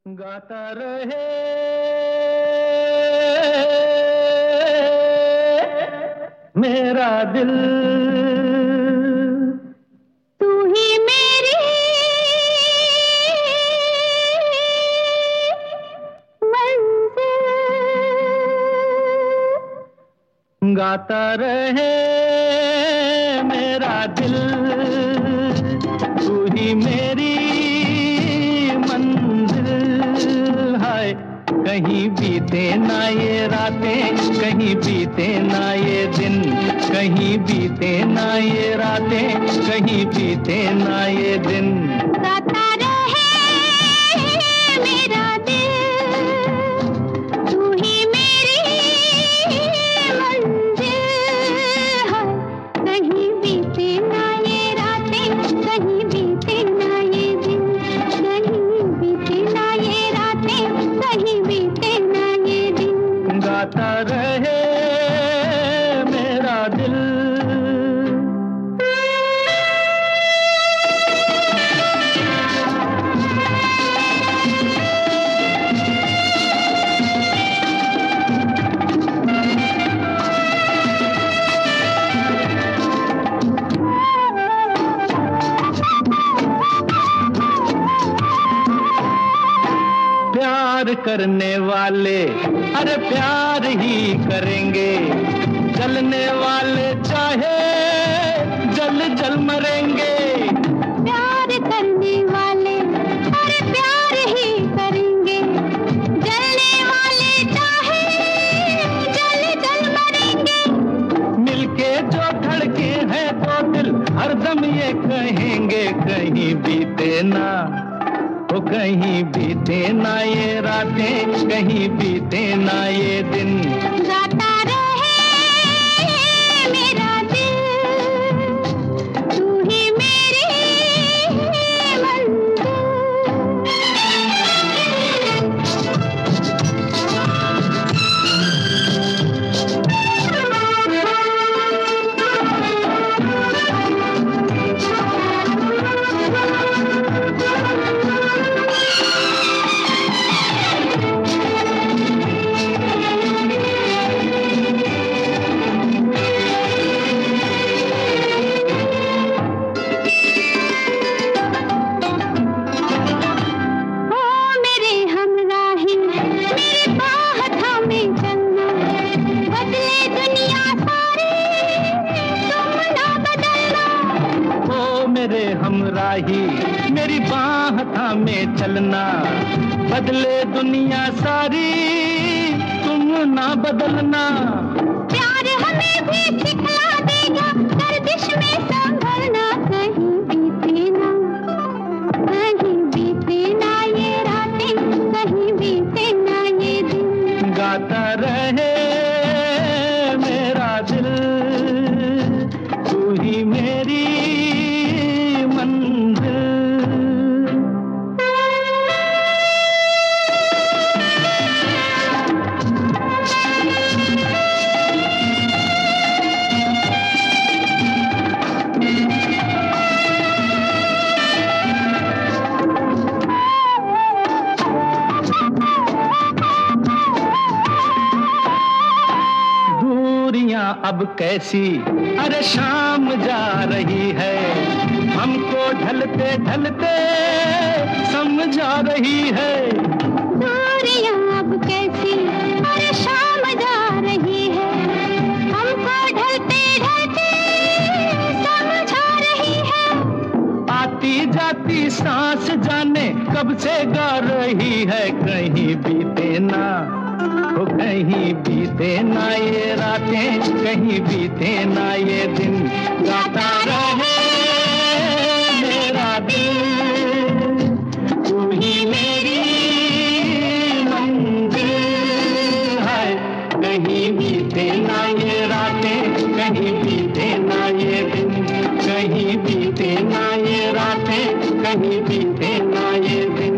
गाता रहे मेरा दिल, तू ही मेरी मंजिल। गाता रहे मेरा दिल, तू ही मेरी मंजिल। हाय कहीं बीते ना ये रातें, कहीं बीते ना ये दिन, कहीं बीते ना ये रातें, कहीं बीते ना ये दिन। गाता रहे मेरा दिल, तू ही मेरी मंजिल। कहीं बीते ना ये रातें, कहीं बीते ना ये दिन, कहीं बीते ना ये रातें, कहीं बीते ना ये दिन। गाता रहे मेरा दिल। प्यार करने वाले अरे प्यार ही करेंगे, जलने वाले चाहे जल जल मरेंगे। प्यार करने वाले अरे प्यार ही करेंगे, जलने वाले चाहे जल जल मरेंगे। मिलके जो धड़के हैं तो दिल हरदम ये कहेंगे, कहीं बीते ना ओ कहीं बीते ना ये रातें, कहीं बीते ना ये दिन। गाता रहे मेरा दिल, तू ही मेरी हमराही मेरी बाह थामे चलना, बदले दुनिया सारी तुम ना बदलना। प्यार हमें भी सिखला देगा गर्दिश में संभलना, कहीं बीते ना, कहीं बीते ना ये रातें, कहीं बीते ना ये दिन। गाता रहे मेरा दिल, तू ही मेरी अब कैसी अरे शाम जा रही है, हमको ढलते ढलते समझा रही है। दूरियां अब कैसी अरे शाम जा रही है, हमको ढलते ढलते समझा रही है। आती जाती सांस जाने कब से गा रही है, कहीं बीते ना ओ कहीं बीते ना ये रातें, कहीं बीते ना ये दिन। गाता रहे मेरा दिल, तू ही मेरी मंजिल। है कहीं बीते ना ये रातें, कहीं बीते ना ये दिन, कहीं बीते ना ये रातें, कहीं बीते ना ये दिन।